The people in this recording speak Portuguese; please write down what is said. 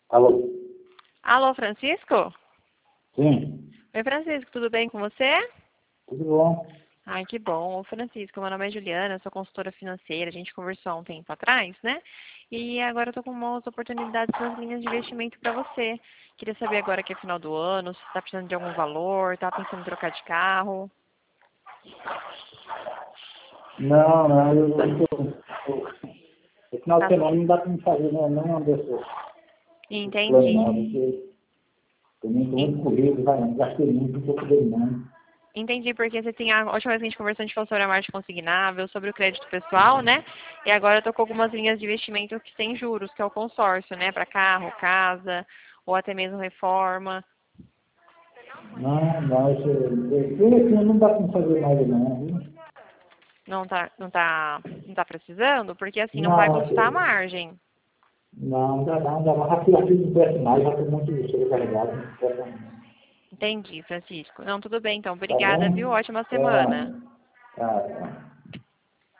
Alô? Alô, Francisco? Sim, Oi, Francisco, tudo bem com você? tudo bom? Ai, que bom. Ô, Francisco, meu nome é Juliana, sou consultora financeira. A gente conversou há um tempo atrás, né? E agora eu tô com umas oportunidades nas linhas de investimento para você. Queria saber agora que é final do ano, se está precisando de algum valor, tá pensando em trocar de carro. Não, não, no final de Tá. semana não dá para me fazer nenhum desses planos Entendi. não, porque tô En- muito corrido, gastei muito, não estou podendo não. Entendi, porque você tinha, a última vez que a gente conversou, a gente falou sobre a margem consignável, sobre o crédito pessoal, né? E agora eu tô com algumas linhas de investimento que tem juros, que é o consórcio, né? Para carro, casa, ou até mesmo reforma. Não, esse ano não dá para me fazer mais não, viu? Não tá precisando, porque assim não vai Não, constar a margem. não dá não, dá não. Aqui não presta mais, já estou muito sobrecarregado, não presta não. Entendi, Francisco. Não, tudo bem, então. Tá Obrigada, viu? bom? Ótima Tá, semana. tá.